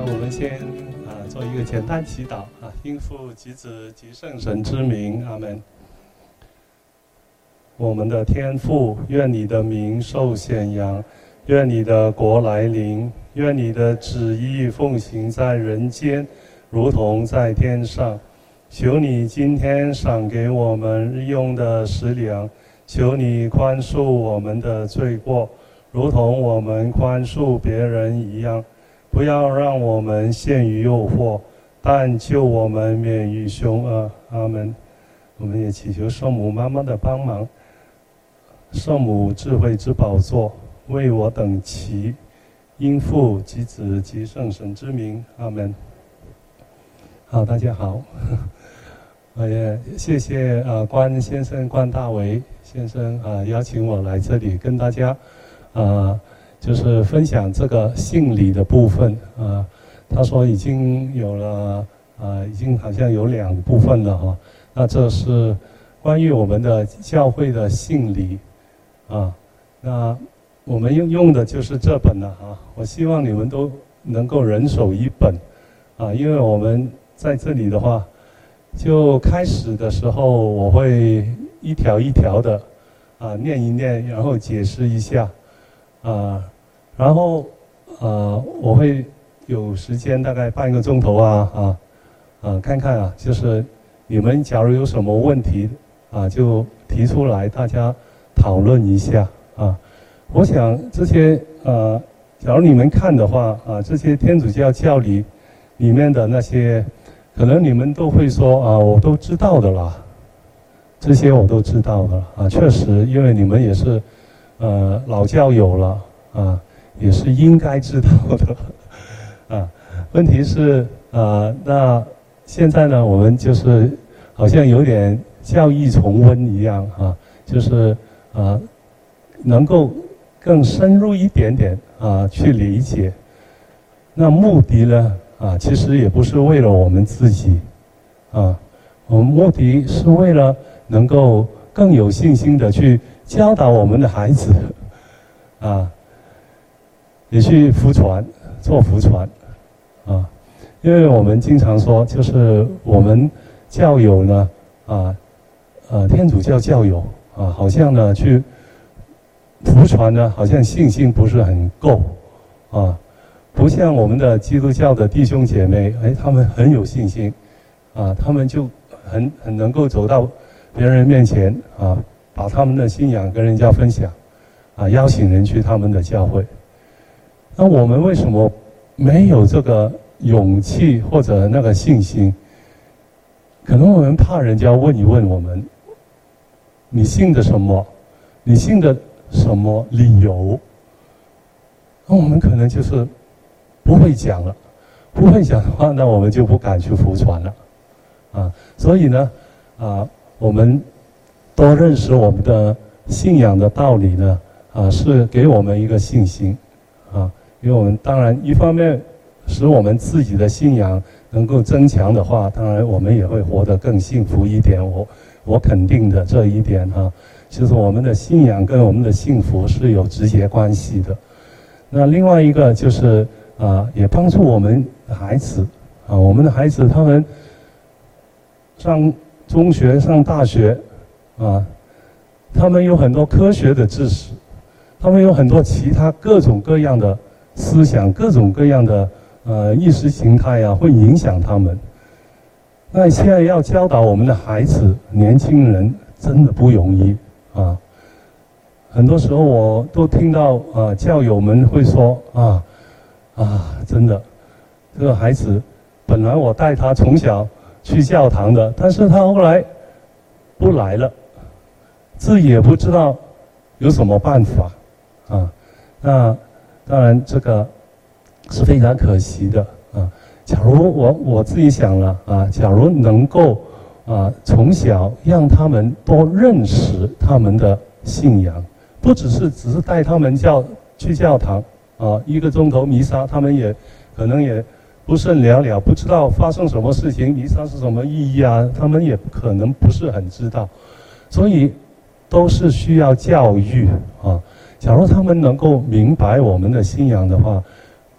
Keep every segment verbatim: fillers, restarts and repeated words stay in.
我们先啊做一个简单祈祷啊，应父及子及圣神之名，阿门。我们的天父，愿你的名受显扬，愿你的国来临，愿你的旨意奉行在人间，如同在天上。求你今天赏给我们日用的食粮，求你宽恕我们的罪过，如同我们宽恕别人一样。不要让我们陷于诱惑，但救我们免于凶恶。阿门。我们也祈求圣母妈妈的帮忙。圣母智慧之宝座，为我等祈，因父及子及圣神之名。阿门。好，大家好。也谢谢啊关先生、关大为先生啊邀请我来这里跟大家啊就是分享这个信理的部分啊。他说已经有了啊，已经好像有两部分了哈。那这是关于我们的教会的信理啊。那我们用用的就是这本了啊。我希望你们都能够人手一本啊，因为我们在这里的话。就开始的时候，我会一条一条的啊念一念，然后解释一下啊，然后啊我会有时间大概半个钟头啊啊啊看看啊，就是你们假如有什么问题啊，就提出来，大家讨论一下啊。我想这些呃，假如你们看的话啊，这些天主教教理里面的那些。可能你们都会说啊，我都知道的啦，这些我都知道的啊。确实，因为你们也是，呃，老教友了啊，也是应该知道的啊。问题是啊，那现在呢，我们就是好像有点教义重温一样啊，就是啊，能够更深入一点点啊去理解。那目的呢？啊，其实也不是为了我们自己，啊，我们目的是为了能够更有信心的去教导我们的孩子，啊，也去福传，做福传，啊，因为我们经常说，就是我们教友呢，啊，呃，天主教教友啊，好像呢去福传呢，好像信心不是很够，啊。不像我们的基督教的弟兄姐妹，哎，他们很有信心，啊，他们就很很能够走到别人面前啊，把他们的信仰跟人家分享，啊，邀请人去他们的教会。那我们为什么没有这个勇气或者那个信心？可能我们怕人家问一问我们，你信的什么？你信的什么理由？那我们可能就是。不会讲了，不会讲的话，那我们就不敢去服传了，啊，所以呢，啊，我们多认识我们的信仰的道理呢，啊，是给我们一个信心，啊，因为我们当然一方面使我们自己的信仰能够增强的话，当然我们也会活得更幸福一点。我我肯定的这一点哈，就是我们的信仰跟我们的幸福是有直接关系的。那另外一个就是。啊，也帮助我们的孩子啊，我们的孩子他们上中学、上大学啊，他们有很多科学的知识，他们有很多其他各种各样的思想、各种各样的呃意识形态啊，会影响他们。那现在要教导我们的孩子、年轻人，真的不容易啊。很多时候我都听到啊，教友们会说啊。啊，真的，这个孩子，本来我带他从小去教堂的，但是他后来不来了，自己也不知道有什么办法，啊，那当然这个是非常可惜的啊。假如我我自己想了啊，假如能够啊从小让他们多认识他们的信仰，不只是只是带他们教去教堂。啊，一个钟头弥撒，他们也可能也不甚了了，不知道发生什么事情，弥撒是什么意义啊？他们也可能不是很知道，所以都是需要教育啊。假如他们能够明白我们的信仰的话，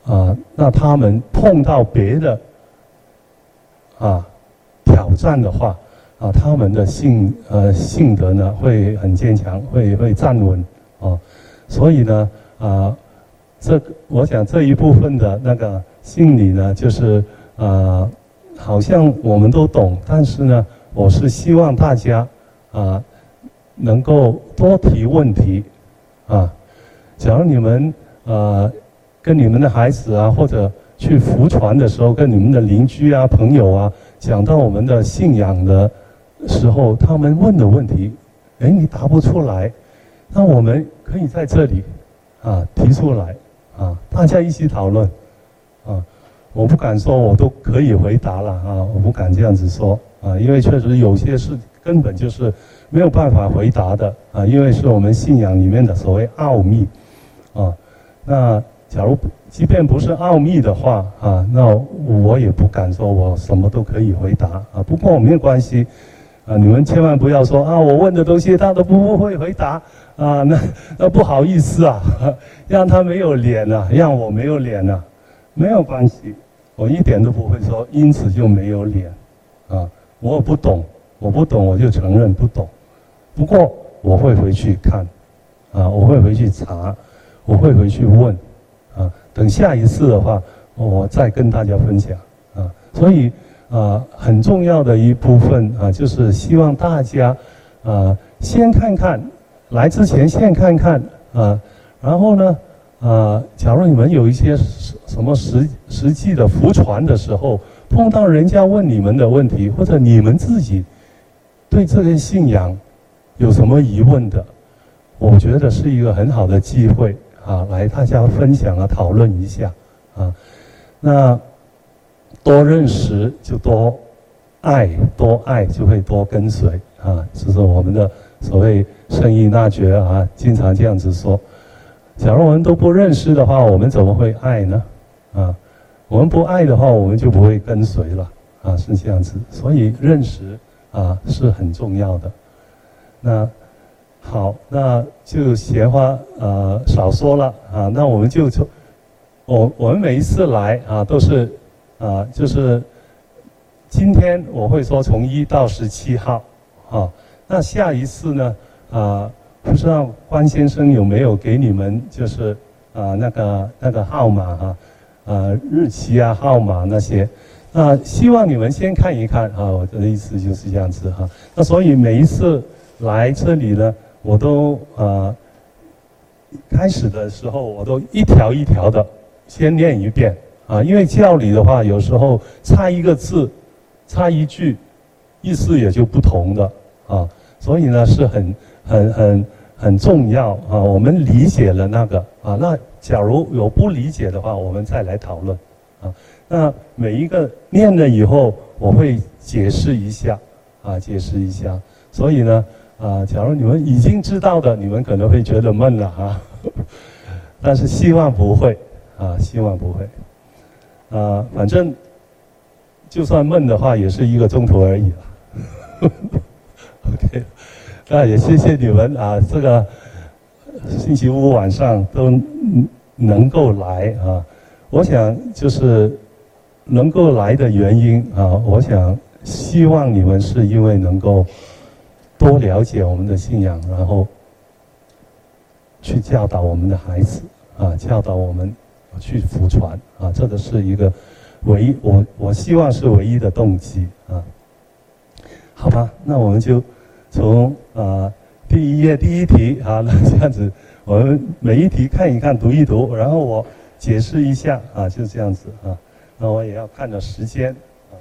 啊，那他们碰到别的啊挑战的话，啊，他们的性呃性德呢会很坚强，会会站稳啊，所以呢啊，这我想这一部分的那个心理呢，就是啊，好像我们都懂，但是呢，我是希望大家啊能够多提问题啊，假如你们呃。跟你们的孩子啊，或者去福传的时候，跟你们的邻居啊、朋友啊，讲到我们的信仰的时候，他们问的问题，哎，你答不出来，那我们可以在这里啊提出来啊，大家一起讨论啊。我不敢说我都可以回答了啊，我不敢这样子说啊，因为确实有些事根本就是没有办法回答的啊，因为是我们信仰里面的所谓奥秘啊，那。假如即便不是奥秘的话啊，那我也不敢说我什么都可以回答啊。不过没有关系啊，你们千万不要说啊，我问的东西他都不会回答啊，那那不好意思啊，让他没有脸啊，让我没有脸啊，没有关系，我一点都不会说因此就没有脸啊。我不懂，我不懂我就承认不懂，不过我会回去看啊，我会回去查，我会回去问。啊，等下一次的话，我再跟大家分享啊。所以啊，很重要的一部分啊，就是希望大家啊，先看看，来之前先看看啊，然后呢啊，假如你们有一些什么实实际的福传的时候，碰到人家问你们的问题，或者你们自己对这个信仰有什么疑问的，我觉得是一个很好的机会。啊，来大家分享啊，讨论一下啊。那多认识就多爱，多爱就会多跟随啊。这是我们的所谓圣依纳爵啊，经常这样子说。假如我们都不认识的话，我们怎么会爱呢？啊，我们不爱的话，我们就不会跟随了啊，是这样子。所以认识啊是很重要的。那。好，那就闲话呃少说了啊。那我们就从我我们每一次来啊，都是啊，就是今天我会说从一到十七号啊。那下一次呢啊，不知道关先生有没有给你们就是啊那个那个号码哈啊日期啊号码那些。那希望你们先看一看啊，我的意思就是这样子哈。那所以每一次来这里呢。我都呃开始的时候，我都一条一条的先念一遍啊，因为教理的话，有时候差一个字，差一句，意思也就不同的啊，所以呢是很很很很重要啊。我们理解了那个啊，那假如有不理解的话，我们再来讨论啊。那每一个念了以后，我会解释一下啊，解释一下。所以呢。啊，假如你们已经知道的，你们可能会觉得闷了啊，但是希望不会啊，希望不会。啊，反正就算闷的话，也是一个钟头而已了。OK， 那也谢谢你们啊，这个星期五晚上都能够来啊。我想就是能够来的原因啊，我想希望你们是因为能够。多了解我们的信仰，然后去教导我们的孩子啊，教导我们去福传啊，这个是一个唯一，我我希望是唯一的动机啊。好吧，那我们就从啊第一页第一题啊，那这样子，我们每一题看一看，读一读，然后我解释一下啊，就这样子啊。那我也要看着时间啊。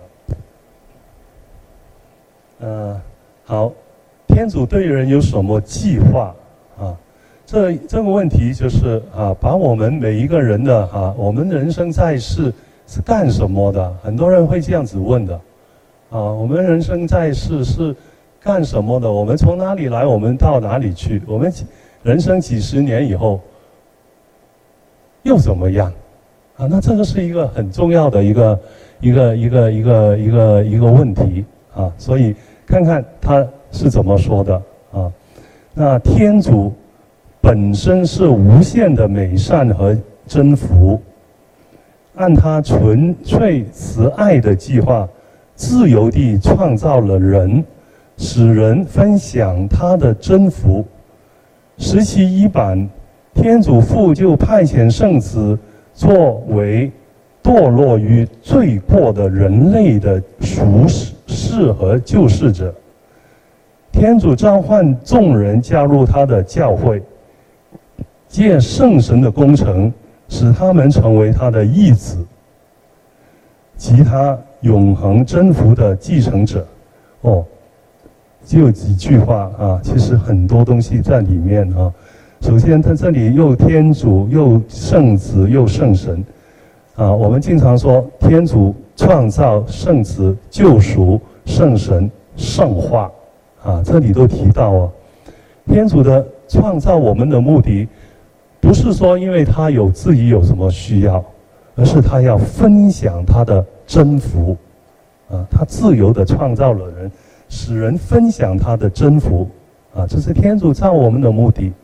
呃，好。天主对人有什么计划啊？这这个问题就是啊，把我们每一个人的啊，我们人生在世是干什么的？很多人会这样子问的啊。我们人生在世是干什么的？我们从哪里来？我们到哪里去？我们人生几十年以后又怎么样？啊，那这个是一个很重要的一个一个一个一个一个一个问题啊。所以看看他。是怎么说的啊？那天主本身是无限的美善和真福， 按他纯粹慈爱的计划，自由地创造了人，使人分享他的真福。十七一版，天主父就派遣圣子作为堕落于罪过的人类的赎世和救世者。天主召唤众人加入他的教会，借圣神的工程，使他们成为他的义子，及他永恒真福的继承者。哦，就几句话啊，其实很多东西在里面啊。首先，他这里又天主，又圣子，又圣神啊。我们经常说，天主创造、圣子救赎、圣神圣化啊，这里都提到哦。天主的创造我们的目的，不是说因为他有自己有什么需要，而是他要分享他的真福啊。他自由地创造了人，使人分享他的真福啊，这是天主造我们的目的。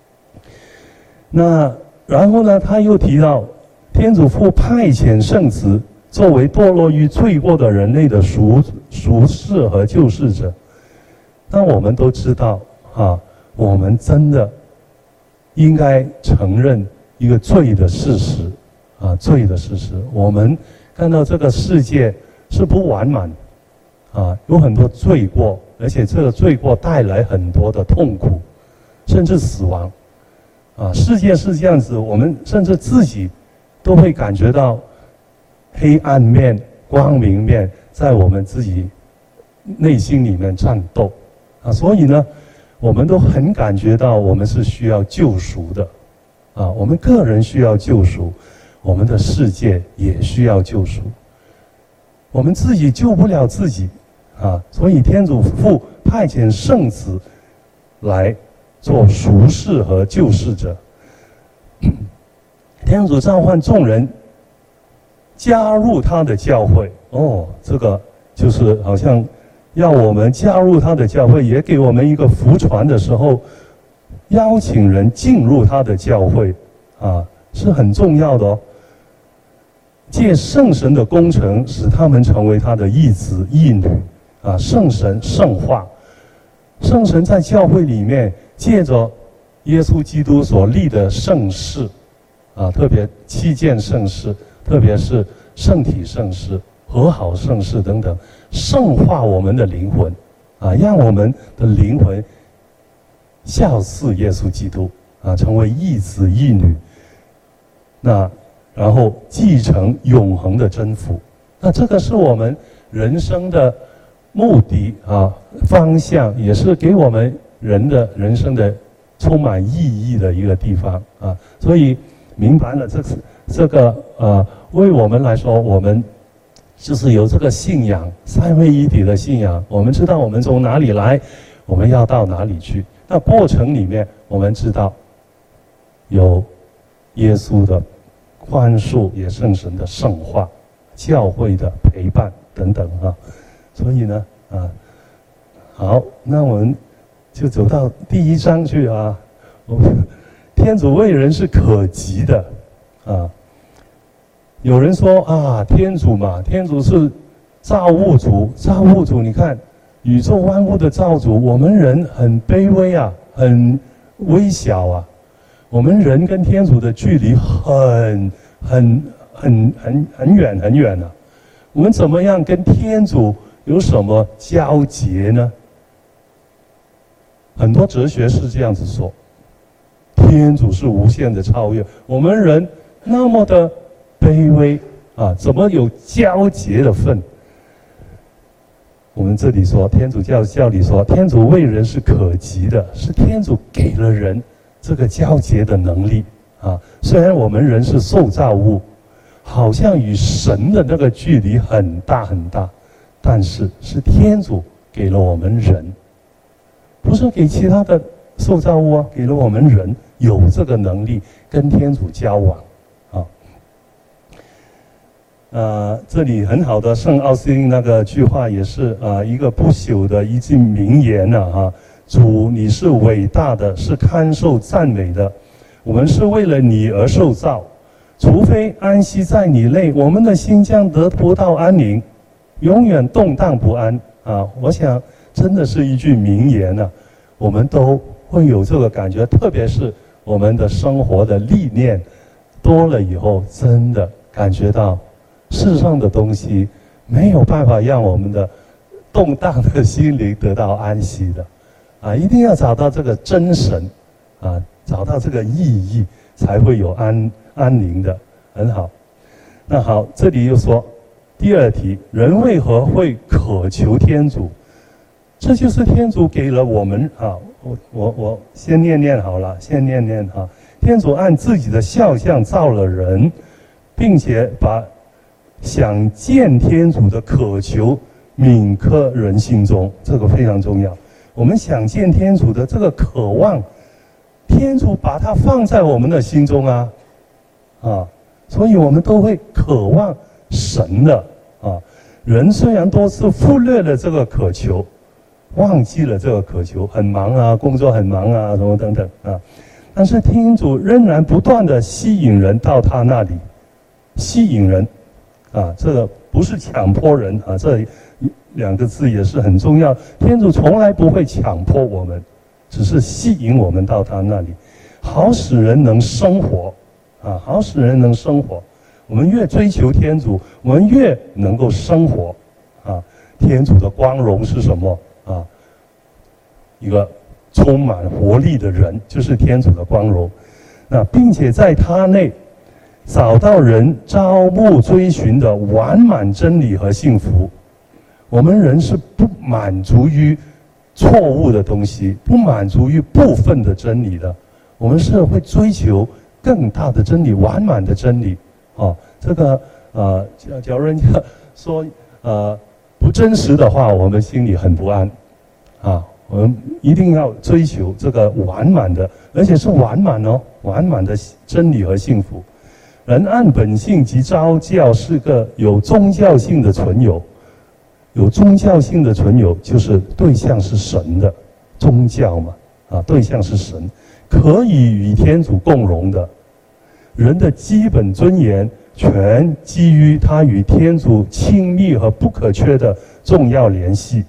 那然后呢，他又提到天主父派遣圣子作为堕落于罪过的人类的赎赎世和救世者。那我们都知道啊，我们真的应该承认一个罪的事实啊，罪的事实。我们看到这个世界是不完满啊，有很多罪过，而且这个罪过带来很多的痛苦，甚至死亡。啊，世界是这样子，我们甚至自己都会感觉到黑暗面、光明面在我们自己内心里面战斗啊，所以呢，我们都很感觉到我们是需要救赎的啊，我们个人需要救赎，我们的世界也需要救赎，我们自己救不了自己啊，所以天主父派遣圣子来做赎世和救世者。天主召唤众人加入他的教会，哦，这个就是好像要我们加入他的教会，也给我们一个福传的时候，邀请人进入他的教会啊，是很重要的哦。借圣神的工程，使他们成为他的义子义女啊，圣神圣化。圣神在教会里面借着耶稣基督所立的圣事啊，特别七件圣事，特别是圣体圣事、和好圣事等等，圣化我们的灵魂啊，让我们的灵魂效似耶稣基督啊，成为义子义女。那然后继承永恒的真福，那这个是我们人生的目的啊，方向，也是给我们人的人生的充满意义的一个地方啊。所以明白了这个这个呃，为我们来说，我们就是有这个信仰，三位一体的信仰。我们知道我们从哪里来，我们要到哪里去。那过程里面，我们知道有耶稣的宽恕，也圣神的圣化，教会的陪伴等等啊。所以呢，啊，好，那我们就走到第一章去啊。我们天主为人是可及的啊。有人说啊，天主嘛，天主是造物主，造物主，你看宇宙万物的造主，我们人很卑微啊，很微小啊。我们人跟天主的距离很很很很很远很远啊。我们怎么样跟天主有什么交结呢？很多哲学是这样子说，天主是无限的超越，我们人那么的卑微啊，怎么有交结的份？我们这里说，天主教教里说，天主为人是可及的，是天主给了人这个交结的能力啊。虽然我们人是受造物，好像与神的那个距离很大很大，但是是天主给了我们人，不是给其他的受造物啊，给了我们人有这个能力跟天主交往啊。呃，这里很好的圣奥斯定那个句话也是啊、呃，一个不朽的一句名言啊哈。主，你是伟大的，是堪受赞美的，我们是为了你而受造， 除非安息在你内，我们的心将得不到安宁，永远动荡不安啊！我想真的是一句名言啊，我们都会有这个感觉，特别是我们的生活的历练多了以后，真的感觉到世上的东西没有办法让我们的动荡的心灵得到安息的啊！一定要找到这个真神啊，找到这个意义，才会有安安宁的，很好。那好，这里又说第二题，人为何会渴求天主？这就是天主给了我们啊，我我我先念念好了，先念念哈。天主按自己的肖像造了人，并且把想见天主的渴求铭刻人心中，这个非常重要。我们想见天主的这个渴望，天主把它放在我们的心中啊，啊，所以我们都会渴望神的啊。人虽然多次忽略了这个渴求，忘记了这个渴求，很忙啊，工作很忙啊，什么等等啊，但是天主仍然不断的吸引人到他那里，吸引人啊，这个不是强迫人啊，这两个字也是很重要。天主从来不会强迫我们，只是吸引我们到他那里，好使人能生活啊，好使人能生活。我们越追求天主，我们越能够生活啊。天主的光荣是什么啊？一个充满活力的人，就是天主的光荣。那并且在他内找到人朝暮追寻的完满真理和幸福。我们人是不满足于错误的东西，不满足于部分的真理的，我们是会追求更大的真理，完满的真理。哦，这个呃，假如人家说呃不真实的话，我们心里很不安啊。我们一定要追求这个完满的，而且是完满哦，完满的真理和幸福。人按本性及召教是个有宗教性的存有，有宗教性的存有就是对象是神的宗教嘛，啊，对象是神，可以与天主共荣的。人的基本尊严全基于他与天主亲密和不可缺的重要联系。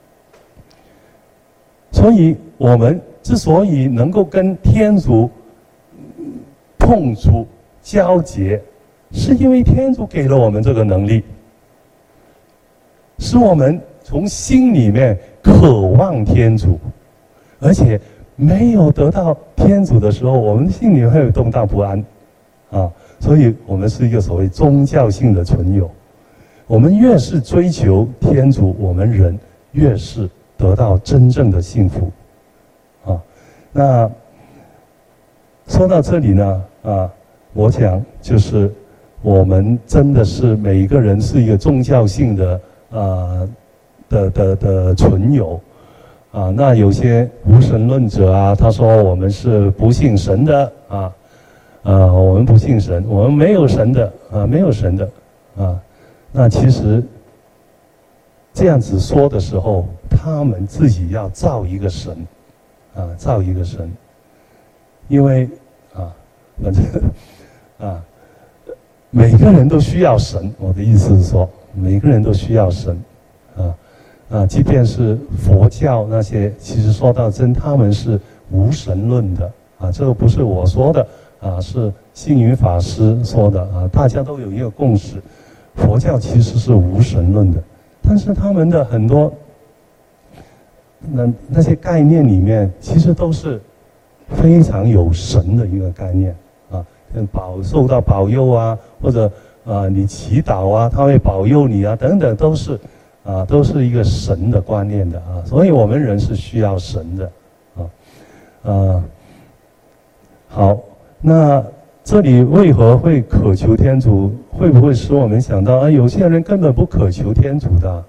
所以我们之所以能够跟天主碰触交结，是因为天主给了我们这个能力，使我们从心里面渴望天主，而且没有得到天主的时候，我们心里会有动荡不安啊。所以我们是一个所谓宗教性的存有。我们越是追求天主，我们人越是得到真正的幸福啊。那说到这里呢啊，我想就是我们真的是每一个人是一个宗教性的啊的的的存有啊。那有些无神论者啊，他说我们是不信神的啊。啊，我们不信神，我们没有神的啊，没有神的啊。那其实这样子说的时候，他们自己要造一个神啊，造一个神，因为啊，反正啊，每个人都需要神。我的意思是说，每个人都需要神啊啊，即便是佛教那些，其实说到真，他们是无神论的啊，这个不是我说的。啊，是星云法师说的啊，大家都有一个共识，佛教其实是无神论的，但是他们的很多那那些概念里面，其实都是非常有神的一个概念啊，保受到保佑啊，或者啊你祈祷啊，他会保佑你啊，等等，都是啊都是一个神的观念的啊，所以我们人是需要神的啊啊好。那这里为何会渴求天主？会不会使我们想到，啊，有些人根本不渴求天主的？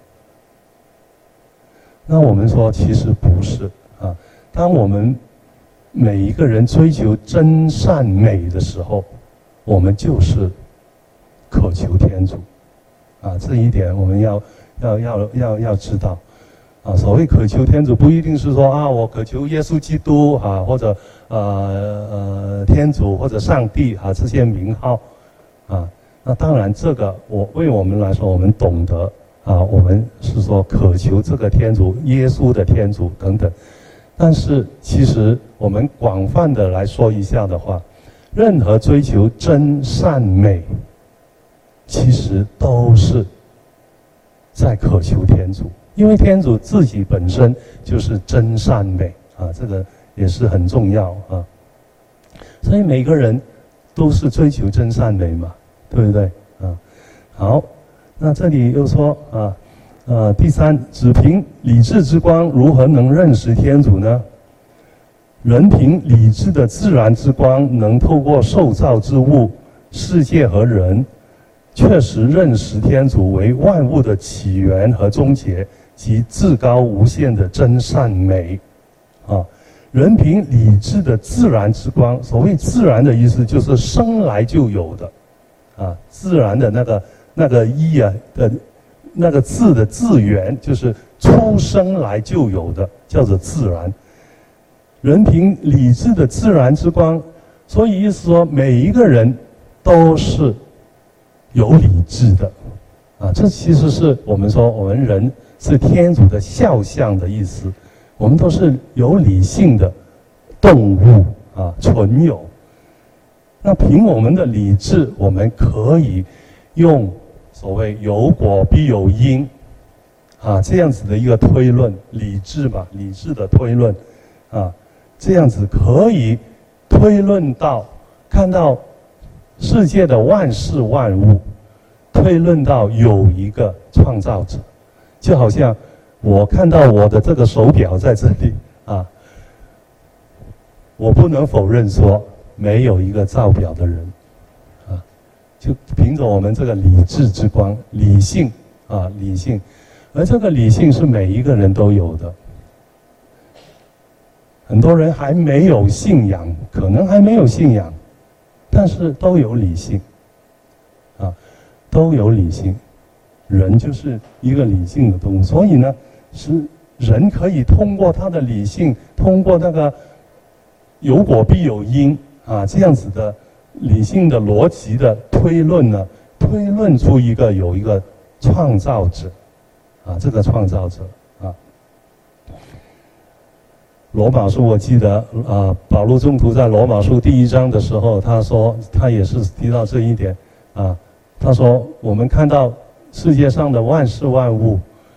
那我们说，其实不是啊。当我们每一个人追求真善美的时候，我们就是渴求天主啊。这一点我们要要要要要知道。啊，所谓渴求天主，不一定是说啊，我渴求耶稣基督啊，或者呃呃天主或者上帝啊这些名号啊。那当然，这个我为我们来说，我们懂得啊，我们是说渴求这个天主、耶稣的天主等等。但是，其实我们广泛的来说一下的话，任何追求真善美，其实都是在渴求天主，因为天主自己本身就是真善美啊，这个也是很重要啊。所以每个人都是追求真善美嘛。对不对啊？好，那这里又说啊，呃，第三，只凭理智之光如何能认识天主呢？人凭理智的自然之光，能透过受造之物、世界和人，确实认识天主为万物的起源和终结及至高无限的真善美啊。人凭理智的自然之光，所谓自然的意思就是生来就有的。啊，自然的那个那个一啊的，那个字的字源就是出生来就有的，叫做自然。人凭理智的自然之光，所以意思说每一个人都是有理智的，啊，这其实是我们说我们人是天主的肖像的意思，我们都是有理性的动物啊，存有。那凭我们的理智，我们可以用所谓有果必有因啊这样子的一个推论，理智嘛，理智的推论啊，这样子可以推论到看到世界的万事万物，推论到有一个创造者，就好像我看到我的这个手表在这里啊，我不能否认说没有一个造表的人，啊，就凭着我们这个理智之光，理性啊，理性，而这个理性是每一个人都有的。很多人还没有信仰，可能还没有信仰，但是都有理性，啊，都有理性。人就是一个理性的动物，所以呢，是人可以通过他的理性，通过那个有果必有因。啊，这样子的理性的逻辑的推论呢，推论出一个有一个创造者，啊，这个创造者啊，罗马书我记得啊，保禄宗徒在罗马书第一章的时候，他说他也是提到这一点啊，他说我们看到世界上的万事万物，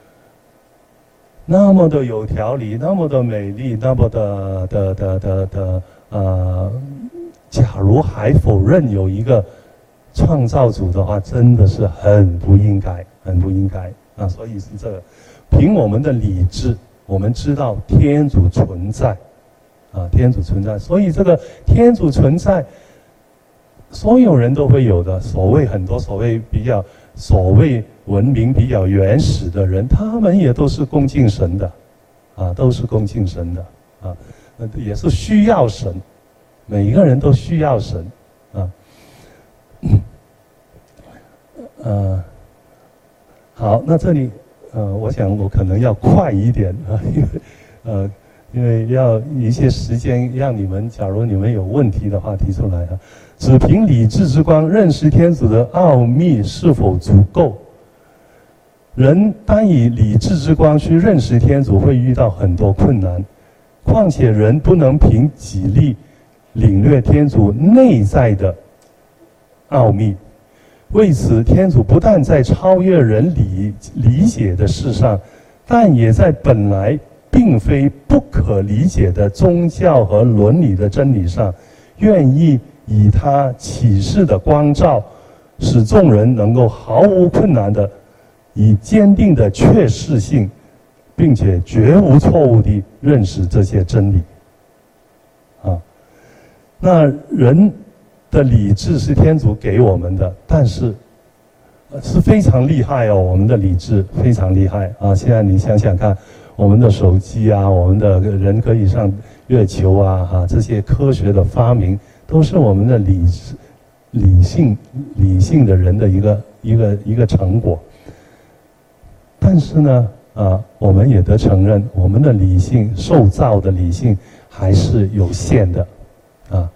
那么的有条理，那么的美丽，那么的的的的的呃。假如还否认有一个创造主的话，真的是很不应该，很不应该啊！所以是这个，凭我们的理智，我们知道天主存在，啊，天主存在，所以这个天主存在，所有人都会有的。所谓很多所谓比较所谓文明比较原始的人，他们也都是恭敬神的，啊，都是恭敬神的，啊，也是需要神。每一个人都需要神，啊，呃，好，那这里，呃，我想我可能要快一点啊，因为，呃，因为要一些时间让你们，假如你们有问题的话提出来啊。只凭理智之光认识天主的奥秘是否足够？人单以理智之光去认识天主，会遇到很多困难，况且人不能凭己力领略天主内在的奥秘，为此，天主不但在超越人理理解的事上，但也在本来并非不可理解的宗教和伦理的真理上，愿意以他启示的光照，使众人能够毫无困难的，以坚定的确视性，并且绝无错误地认识这些真理。啊。那人的理智是天主给我们的，但是是非常厉害哦，我们的理智非常厉害啊！现在你想想看，我们的手机啊，我们的人可以上月球啊，哈、啊，这些科学的发明都是我们的理智、理性、理性的人的一个一个一个成果。但是呢，啊，我们也得承认，我们的理性受造的理性还是有限的。啊，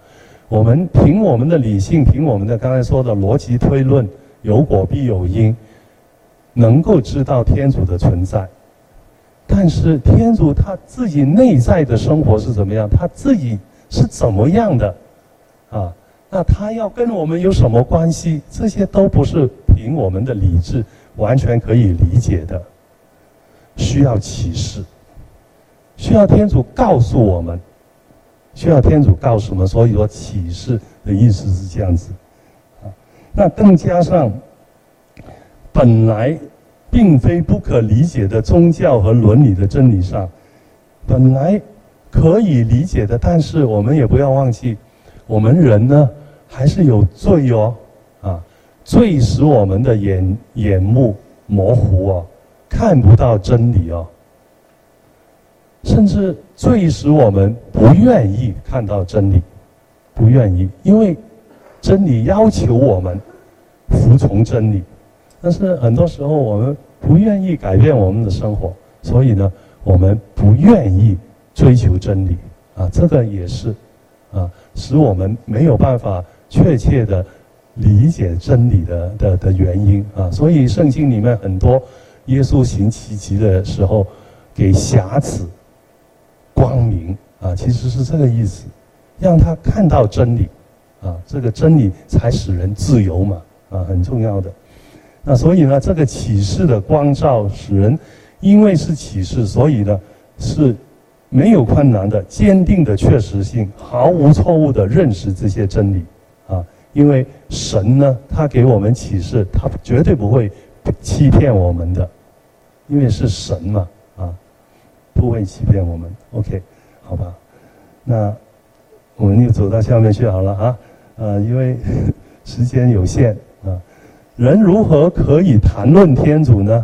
我们凭我们的理性，凭我们的刚才说的逻辑推论，有果必有因，能够知道天主的存在。但是天主他自己内在的生活是怎么样，他自己是怎么样的啊？那他要跟我们有什么关系？这些都不是凭我们的理智完全可以理解的，需要启示，需要天主告诉我们，需要天主告诉我们。所以说启示的意思是这样子啊。那更加上本来并非不可理解的宗教和伦理的真理上，本来可以理解的，但是我们也不要忘记，我们人呢还是有罪哦，啊，罪使我们的眼眼目模糊哦，看不到真理哦，甚至罪使我们不愿意看到真理，不愿意，因为真理要求我们服从真理。但是很多时候我们不愿意改变我们的生活，所以呢，我们不愿意追求真理啊，这个也是啊，使我们没有办法确切的理解真理的的的原因啊。所以圣经里面很多耶稣行奇迹的时候，给瑕疵光明啊，其实是这个意思，让他看到真理啊，这个真理才使人自由嘛啊，很重要的。那所以呢，这个启示的光照使人，因为是启示，所以呢是没有困难的、坚定的确实性，毫无错误的认识这些真理啊。因为神呢，他给我们启示，他绝对不会欺骗我们的，因为是神嘛啊，不会欺骗我们。OK， 好吧，那我们又走到下面去好了啊，呃，因为时间有限啊。人如何可以谈论天主呢？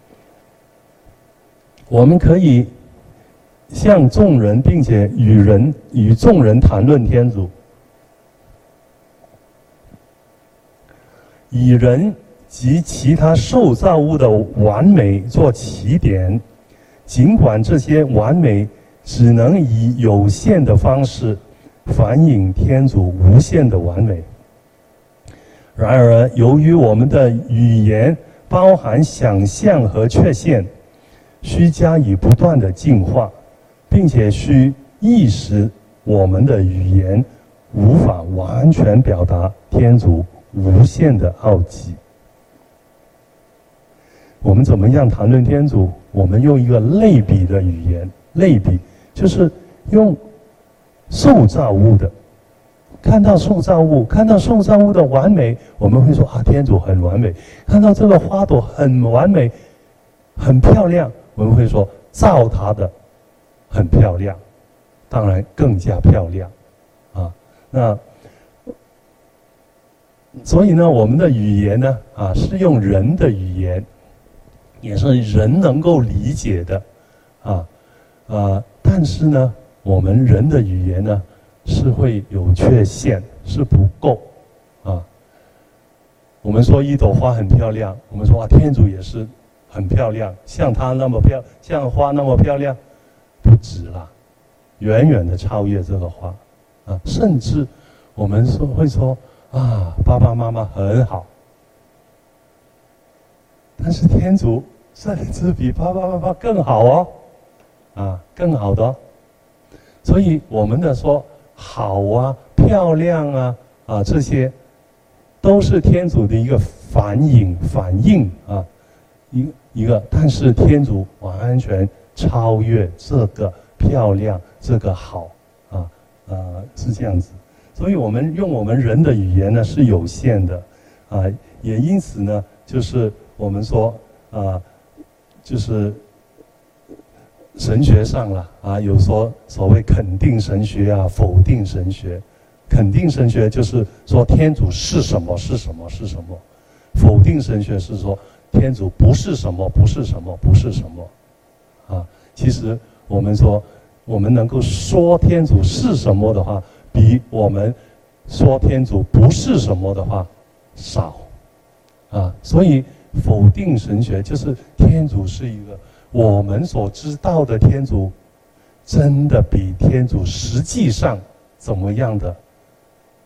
我们可以向众人，并且与人与众人谈论天主，以人及其他受造物的完美做起点，尽管这些完美只能以有限的方式反映天主无限的完美。然而，由于我们的语言包含想象和缺陷，需加以不断的进化，并且需意识我们的语言无法完全表达天主无限的奥迹。我们怎么样谈论天主？我们用一个类比的语言，类比就是用受造物的。看到受造物，看到受造物的完美，我们会说啊，天主很完美。看到这个花朵很完美，很漂亮，我们会说造它的很漂亮，当然更加漂亮啊。那所以呢，我们的语言呢，啊，是用人的语言，也是人能够理解的啊啊。但是呢，我们人的语言呢，是会有缺陷，是不够啊。我们说一朵花很漂亮，我们说啊，天主也是很漂亮，像它那么漂，像花那么漂亮，不止啦，远远的超越这个花啊。甚至我们说会说啊，爸爸妈妈很好，但是天主甚至比爸爸妈妈更好哦，啊，更好的哦。所以我们的说好啊、漂亮啊啊，这些都是天主的一个反应、反应啊，一一个。但是天主完全超越这个漂亮、这个好啊啊，是这样子。所以我们用我们人的语言呢是有限的啊，也因此呢，就是我们说啊，就是神学上了啊，有说所谓肯定神学啊，否定神学。肯定神学就是说天主是什么是什么是什么，否定神学是说天主不是什么不是什么不是什么啊。其实我们说我们能够说天主是什么的话，比我们说天主不是什么的话少啊。所以否定神学就是天主是一个我们所知道的天主真的比天主实际上怎么样的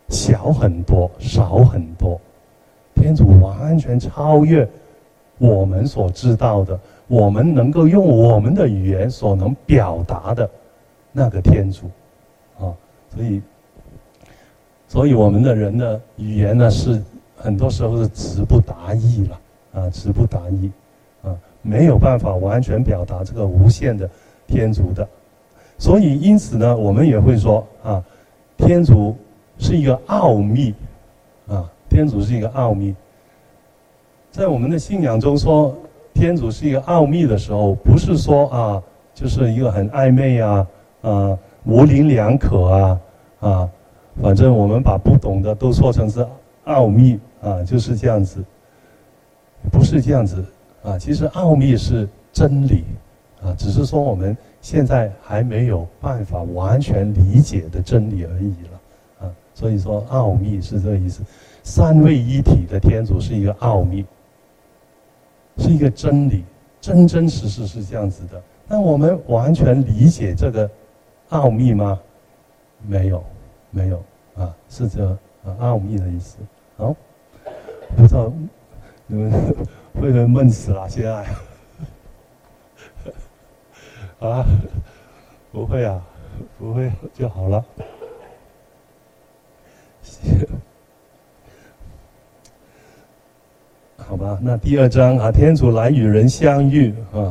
小很多，少很多。天主完全超越我们所知道的，我们能够用我们的语言所能表达的那个天主啊，所以，所以我们的人的语言呢，是很多时候是词不达意了啊，词不达意啊，没有办法完全表达这个无限的天主的。所以因此呢，我们也会说啊，天主是一个奥秘啊，天主是一个奥秘。在我们的信仰中说天主是一个奥秘的时候，不是说啊，就是一个很暧昧啊，啊，模棱两可啊，啊，反正我们把不懂的都说成是奥秘啊，就是这样子，不是这样子啊。其实奥秘是真理啊，只是说我们现在还没有办法完全理解的真理而已了啊。所以说奥秘是这个意思，三位一体的天主是一个奥秘。是一个真理，真真实实是这样子的。那我们完全理解这个奥秘吗？没有，没有啊，是这啊奥秘的意思。好，不知道你们会不会闷死了？现在啊，不会啊，不会就好了。好吧，那第二章啊，天主来与人相遇啊，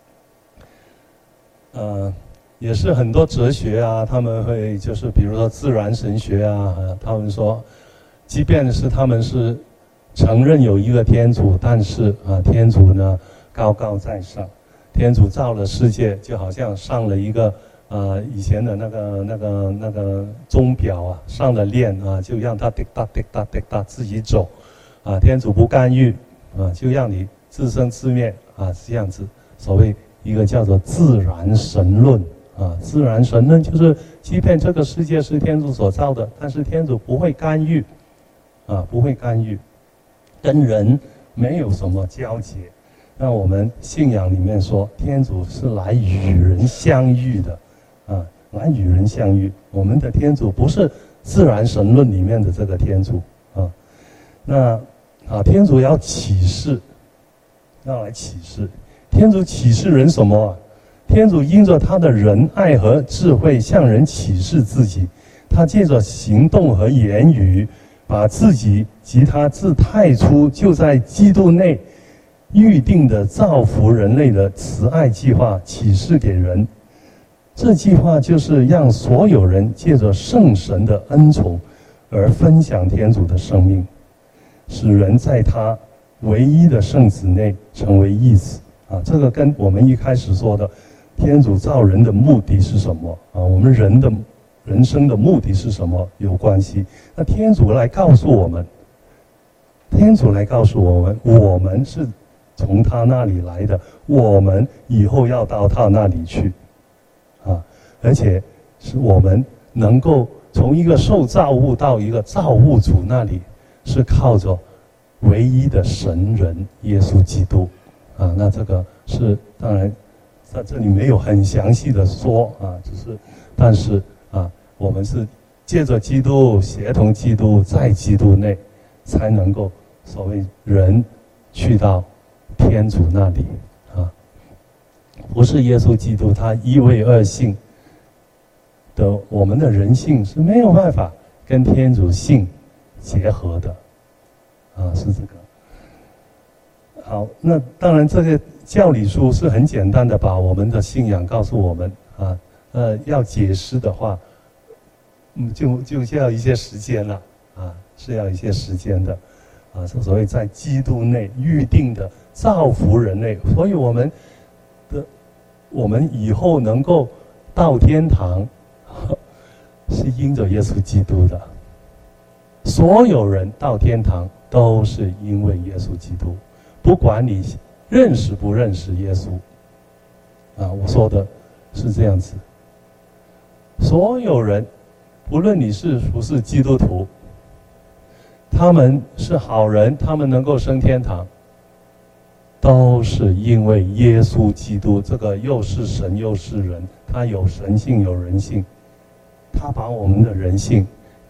呃，也是很多哲学啊，他们会就是比如说自然神学啊，啊他们说，即便是他们是承认有一个天主，但是啊，天主呢高高在上，天主造了世界，就好像上了一个呃以前的那个那个那个钟表啊，上了链啊，就让它滴答滴答滴答自己走。啊，天主不干预，啊，就让你自生自灭，啊，这样子。所谓一个叫做自然神论，啊，自然神论就是，即便这个世界是天主所造的，但是天主不会干预，啊，不会干预，跟人没有什么交集。那我们信仰里面说，天主是来与人相遇的，啊，来与人相遇。我们的天主不是自然神论里面的这个天主，啊，那。啊，天主要启示，要来启示。天主启示人什么啊？天主因着他的仁爱和智慧向人启示自己，他借着行动和言语，把自己及他自太初就在基督内预定的造福人类的慈爱计划启示给人。这计划就是让所有人借着圣神的恩宠而分享天主的生命。使人在他唯一的圣子内成为义子啊，这个跟我们一开始说的天主造人的目的是什么啊？我们人的人生的目的是什么有关系？那天主来告诉我们，天主来告诉我们，我们是从他那里来的，我们以后要到他那里去啊，而且是我们能够从一个受造物到一个造物主那里。是靠着唯一的神人耶稣基督，啊，那这个是当然在这里没有很详细的说啊，只是，但是啊，我们是借着基督，协同基督，在基督内，才能够所谓人去到天主那里啊，不是耶稣基督他一位二性的，我们的人性是没有办法跟天主性结合的，啊，是这个。好，那当然，这个教理书是很简单的，把我们的信仰告诉我们啊。呃，要解释的话，嗯，就就需要一些时间了啊，是要一些时间的啊。所谓在基督内预定的造福人类，所以我们的我们以后能够到天堂，是因着耶稣基督的。所有人到天堂都是因为耶稣基督，不管你认识不认识耶稣，啊，我说的是这样子。所有人，无论你是不是基督徒，他们是好人，他们能够升天堂，都是因为耶稣基督这个又是神又是人，他有神性有人性，他把我们的人性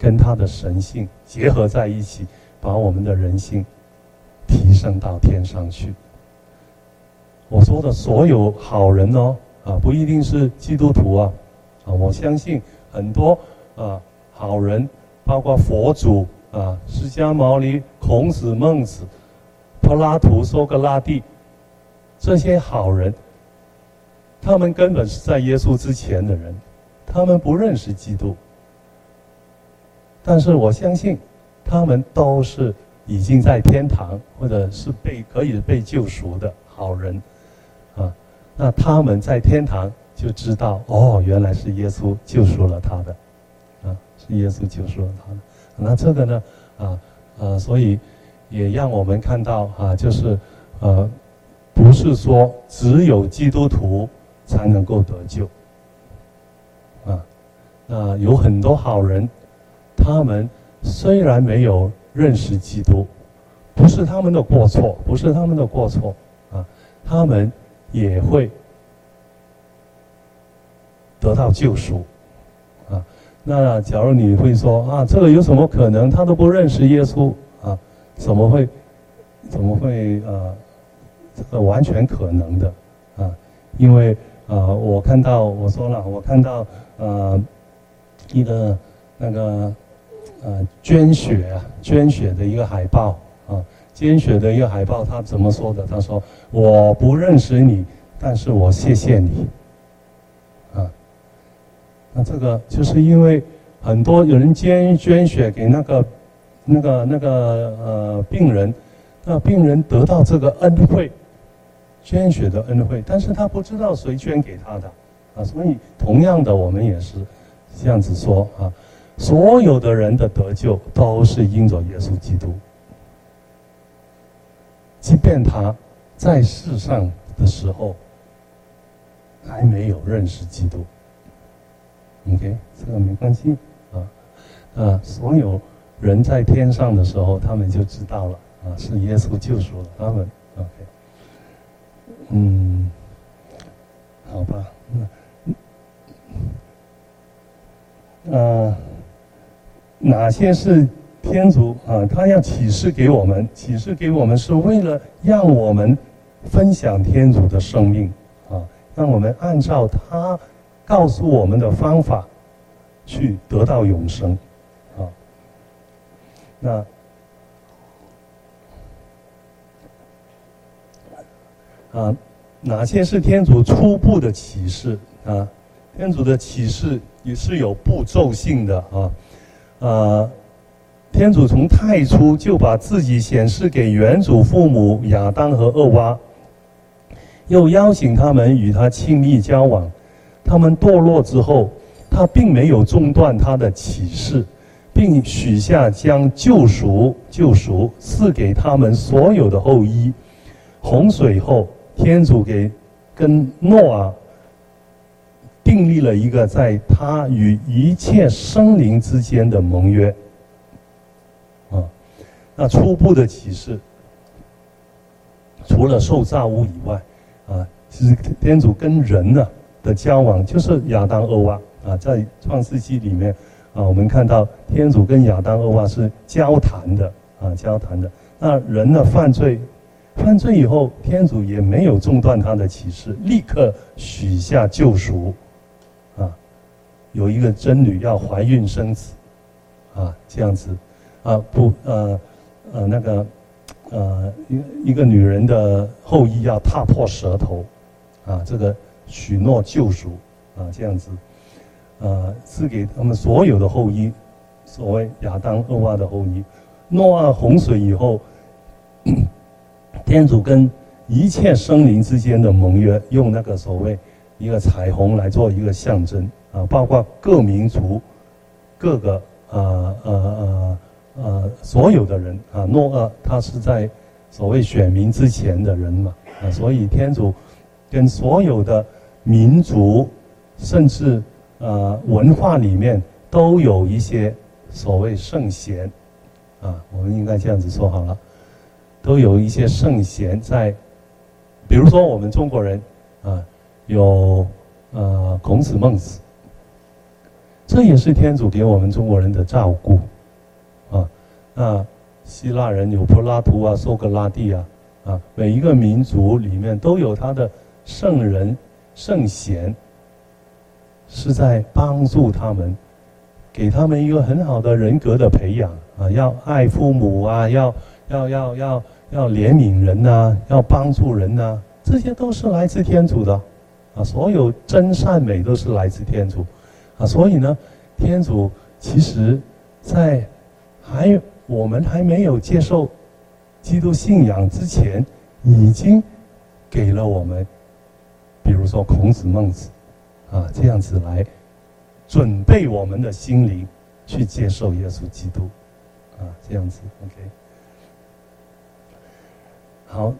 跟他的神性结合在一起，把我们的人性提升到天上去。我说的所有好人哦，啊，不一定是基督徒啊，啊，我相信很多啊好人，包括佛祖啊、释迦牟尼、孔子、孟子、柏拉图、苏格拉底，这些好人，他们根本是在耶稣之前的人，他们不认识基督，但是我相信，他们都是已经在天堂，或者是被可以被救赎的好人，啊，那他们在天堂就知道，哦，原来是耶稣救赎了他的，啊，是耶稣救赎了他的。那这个呢，啊，呃，所以也让我们看到啊，就是呃，不是说只有基督徒才能够得救，啊，那有很多好人，他们虽然没有认识基督，不是他们的过错，不是他们的过错啊，他们也会得到救赎，啊，那假如你会说啊，这个有什么可能？他都不认识耶稣啊，怎么会，怎么会呃，这个完全可能的啊？因为啊，我看到我说了，我看到呃一个那个呃捐血啊，捐血的一个海报啊，捐血的一个海报，他怎么说的？他说：“我不认识你，但是我谢谢你。”啊，那这个就是因为很多有人捐捐血给那个那个那个呃病人，那病人得到这个恩惠，捐血的恩惠，但是他不知道谁捐给他的啊，所以同样的，我们也是这样子说啊，所有的人的得救都是因着耶稣基督，即便他在世上的时候还没有认识基督 ，OK， 这个没关系啊，啊，所有人在天上的时候，他们就知道了啊，是耶稣救赎了他们 ，OK。嗯，好吧，那呃，哪些是天主啊？他要启示给我们，启示给我们是为了让我们分享天主的生命啊，让我们按照他告诉我们的方法去得到永生啊。那。啊，哪些是天主初步的启示啊？天主的启示也是有步骤性的啊。呃，天主从太初就把自己显示给原祖父母亚当和厄娃，又邀请他们与他亲密交往。他们堕落之后，他并没有中断他的启示，并许下将救赎救赎赐给他们所有的后裔。洪水后，天主给跟诺亚订立了一个在他与一切生灵之间的盟约。啊，那初步的启示，除了受造物以外，啊，其实天主跟人呢的交往，就是亚当厄娃啊，在创世纪里面啊，我们看到天主跟亚当厄娃是交谈的啊，交谈的。那人的犯罪。犯罪以后，天主也没有中断他的启示，立刻许下救赎，啊，有一个真女要怀孕生子，啊，这样子，啊不呃呃那个呃一个一个女人的后裔要踏破舌头，啊，这个许诺救赎，啊这样子，呃赐给他们所有的后裔，所谓亚当厄娃的后裔。诺亚洪水以后。天主跟一切生灵之间的盟约，用那个所谓一个彩虹来做一个象征啊，包括各民族、各个呃呃呃呃所有的人啊。诺亚他是在所谓选民之前的人嘛啊，所以天主跟所有的民族，甚至呃文化里面都有一些所谓圣贤啊，我们应该这样子说好了。都有一些圣贤在，比如说我们中国人啊，有呃孔子、孟子。 这也是天主给我们中国人的照顾啊。那希腊人有柏拉图啊、苏格拉底啊，啊，每一个民族里面都有他的圣人、圣贤，是在帮助他们，给他们一个很好的人格的培养啊，要爱父母啊，要要要要要怜悯人呐、啊，要帮助人呐、啊，这些都是来自天主的啊，所有真善美都是来自天主啊，所以呢，天主其实在还我们还没有接受基督信仰之前，已经给了我们，比如说孔子、孟子啊，这样子来准备我们的心灵去接受耶稣基督啊，这样子 OK。 好，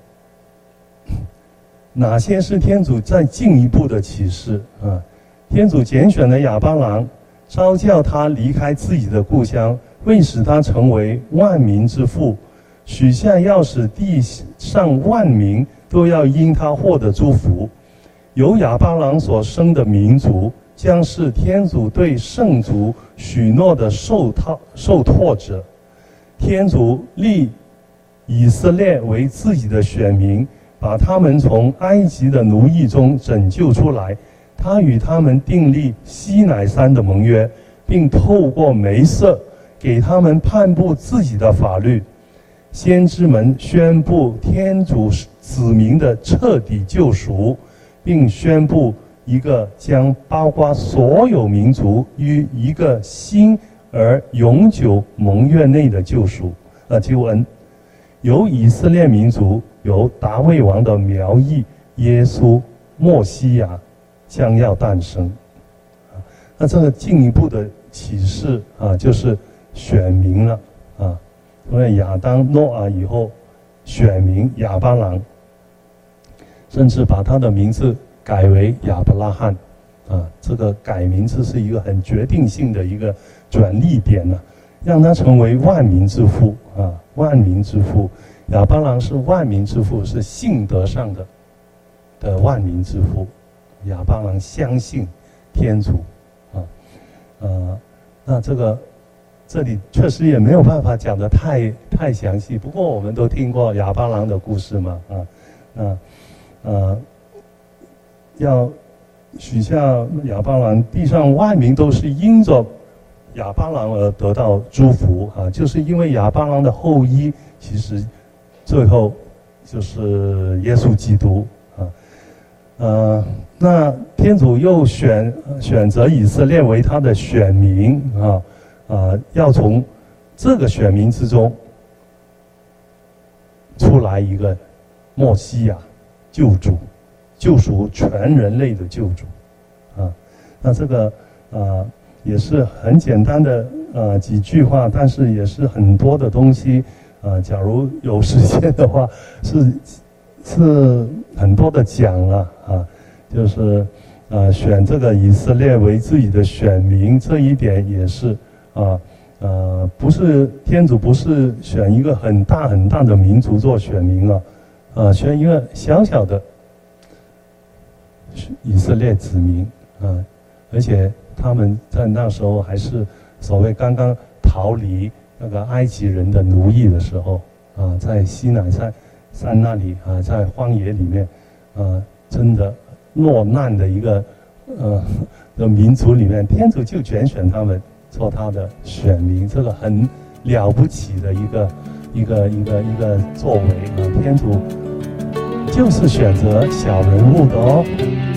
哪些是天主再进一步的启示啊？天主拣选了亚巴郎，召叫他离开自己的故乡，为使他成为万民之父，许下要使地上万民都要因他获得祝福。由亚巴郎所生的民族，将是天主对圣族许诺的受托受托者。天主立以色列为自己的选民，把他们从埃及的奴役中拯救出来。他与他们订立西乃山的盟约，并透过梅瑟给他们颁布自己的法律。先知们宣布天主子民的彻底救赎，并宣布一个将包括所有民族于一个新而永久盟约内的救赎呃救恩。由以色列民族，由大卫王的苗裔耶稣默西亚将要诞生。那这个进一步的启示啊，就是选民了啊，因为亚当、诺亚以后，选民亚巴郎，甚至把他的名字改为亚伯拉罕啊，这个改名字是一个很决定性的一个转捩点呢、啊，让他成为万民之父啊，万民之父。亚巴郎是万民之父，是信德上的的万民之父。亚巴郎相信天主啊，呃，那这个这里确实也没有办法讲得太太详细，不过我们都听过亚巴郎的故事嘛，啊，那呃，要许下亚巴郎，地上万民都是因着亚巴郎而得到祝福啊，就是因为亚巴郎的后裔，其实最后就是耶稣基督啊，呃。那天主又选选择以色列为他的选民啊，啊，要从这个选民之中出来一个默西亚救主，救赎全人类的救主啊。那这个啊也是很简单的呃几句话，但是也是很多的东西啊。假如有时间的话，是是很多的讲了啊。就是，呃，选这个以色列为自己的选民，这一点也是，啊，呃，不是天主不是选一个很大很大的民族做选民了，啊，选一个小小的以色列子民啊，而且他们在那时候还是所谓刚刚逃离那个埃及人的奴役的时候啊，在西乃山山那里啊，在荒野里面啊，真的。落难的一个呃的民族里面，天主就拣选他们做他的选民，这个很了不起的一个一个一个一个作为啊！天主就是选择小人物的哦。